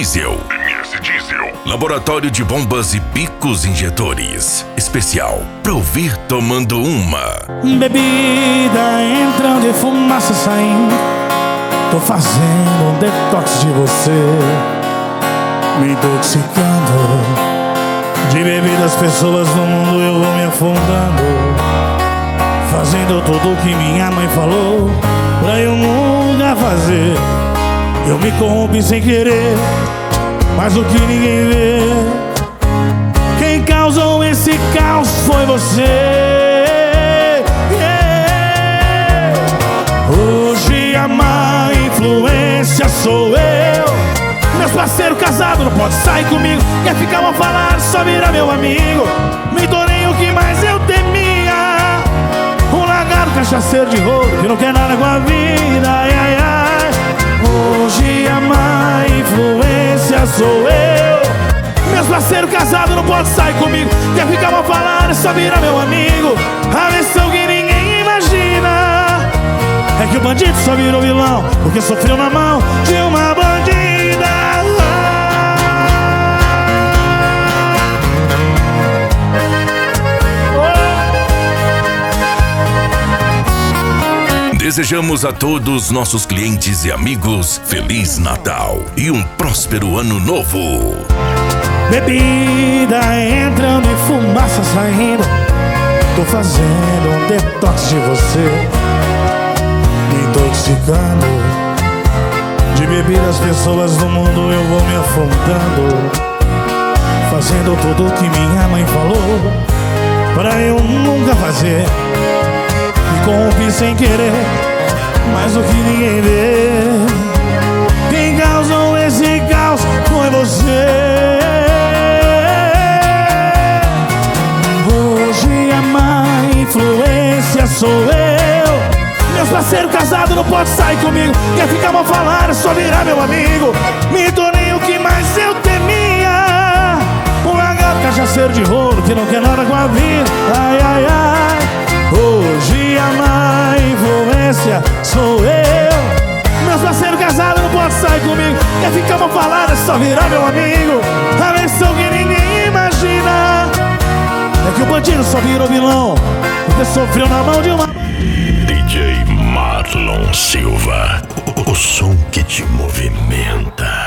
Diesel. Laboratório de bombas e picos injetores. Especial pra ouvir tomando uma. Bebida entrando e fumaça saindo. Tô fazendo um detox de você, me intoxicando. De bebidas, pessoas no mundo eu vou me afundando, fazendo tudo que minha mãe falou pra eu nunca fazer. Eu me corrompi sem querer, mas o que ninguém vê, quem causou esse caos foi você. Hoje a má influência sou eu. Meus parceiros casados não pode sair comigo, quer ficar mal falado, só vira meu amigo. Me tornei o que mais eu temia, um lagarto cachaceiro de rolo que não quer nada com a vida. Ai, ai, ai. Hoje a má influência sou eu. Meus parceiros casados não pode sair comigo, quer ficar mal falado, só vira meu amigo. A versão que ninguém imagina é que o bandido só virou vilão porque sofreu na mão de uma bandida. Desejamos a todos nossos clientes e amigos Feliz Natal e um próspero Ano Novo. Bebida entrando e fumaça saindo. Tô fazendo um detox de você, me intoxicando. De bebidas, pessoas no mundo eu vou me afundando, fazendo tudo que minha mãe falou pra eu nunca fazer. Me corrompi sem querer, mas o que ninguém vê, quem causou esse caos foi você. Hoje a má influência sou eu. Meus parceiros casados não pode sair comigo, quer ficar mal falado, só virar meu amigo. Me tornei o que mais eu temia, um lagarto cachaceiro de rolo que não quer nada com a vida. Ai, ai, ai. Hoje a má influência sou eu. Meus parceiros casados não pode sair comigo, quer ficar mal falado, só virar meu amigo. A versão que ninguém imagina é que o bandido só virou vilão porque sofreu na mão de uma DJ Marlon Silva, o som que te movimenta.